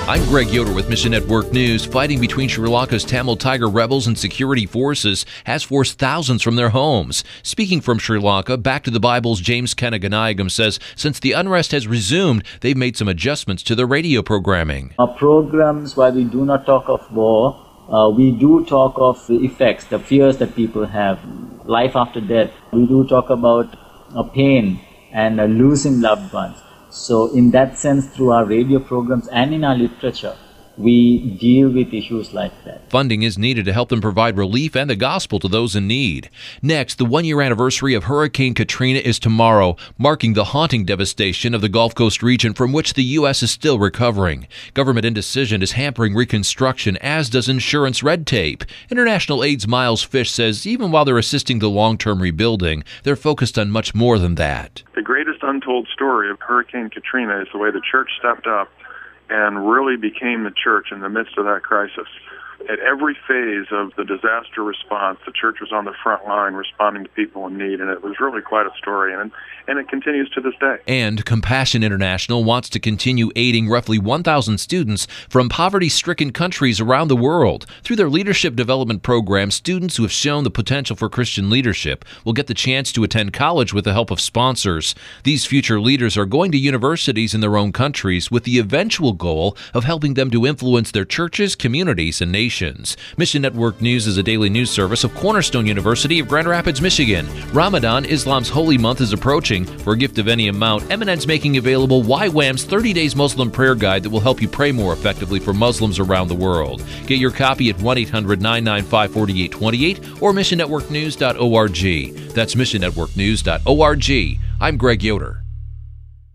I'm Greg Yoder with Mission Network News. Fighting between Sri Lanka's Tamil Tiger rebels and security forces has forced thousands from their homes. Speaking from Sri Lanka, Back to the Bible's James Kanaganayagam says since the unrest has resumed, they've made some adjustments to their radio programming. Our programs, while we do not talk of war, we do talk of the effects, the fears that people have, life after death. We do talk about pain and losing loved ones. So in that sense, through our radio programs and in our literature, we deal with issues like that. Funding is needed to help them provide relief and the gospel to those in need. Next, the one-year anniversary of Hurricane Katrina is tomorrow, marking the haunting devastation of the Gulf Coast region from which the U.S. is still recovering. Government indecision is hampering reconstruction, as does insurance red tape. International Aid's Miles Fish says even while they're assisting the long-term rebuilding, they're focused on much more than that. The greatest untold story of Hurricane Katrina is the way the church stepped up and really became the church in the midst of that crisis. At every phase of the disaster response, the church was on the front line responding to people in need, and it was really quite a story, and it continues to this day. And Compassion International wants to continue aiding roughly 1,000 students from poverty-stricken countries around the world. Through their leadership development program, students who have shown the potential for Christian leadership will get the chance to attend college with the help of sponsors. These future leaders are going to universities in their own countries with the eventual goal of helping them to influence their churches, communities, and nations. Mission Network News is a daily news service of Cornerstone University of Grand Rapids, Michigan. Ramadan, Islam's holy month, is approaching. For a gift of any amount, Eminent's making available YWAM's 30 Days Muslim Prayer Guide that will help you pray more effectively for Muslims around the world. Get your copy at 1-800-995-4828 or missionnetworknews.org. That's missionnetworknews.org. I'm Greg Yoder.